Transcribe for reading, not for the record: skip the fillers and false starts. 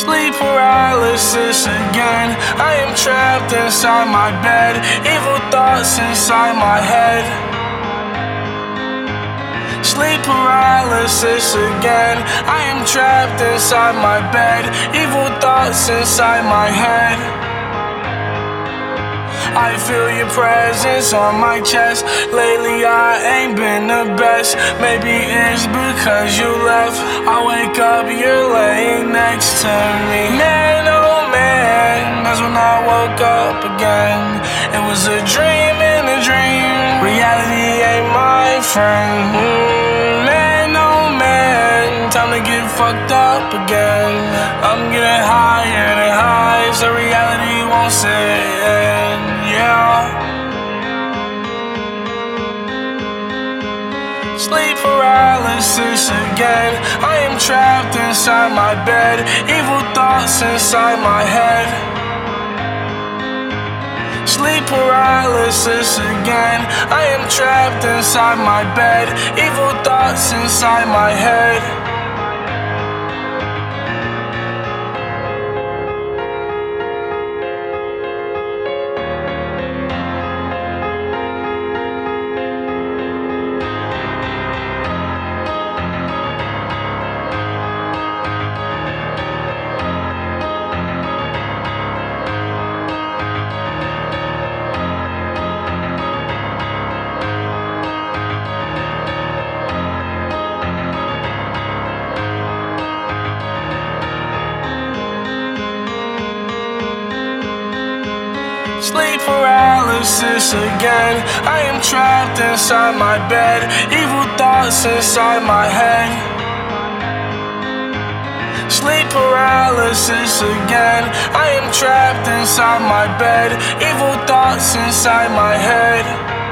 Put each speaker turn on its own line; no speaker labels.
Sleep paralysis again. I am trapped inside my bed. Evil thoughts inside my head. Sleep paralysis again. I am trapped inside my bed. Evil thoughts inside my head. I feel your presence on my chest. Lately I ain't been the best. Maybe it's because you left. I wake up, you're laying next to me. Man, oh man, that's when I woke up again. It was a dream in a dream. Reality ain't my friend. Man, oh man, time to get fucked up again. I'm getting higher than high, so reality won't set in. Sleep paralysis again. I am trapped inside my bed. Evil thoughts inside my head. Sleep paralysis again. I am trapped inside my bed. Evil thoughts inside my head. Sleep paralysis again. I am trapped inside my bed. Evil thoughts inside my head. Sleep paralysis again. I am trapped inside my bed. Evil thoughts inside my head.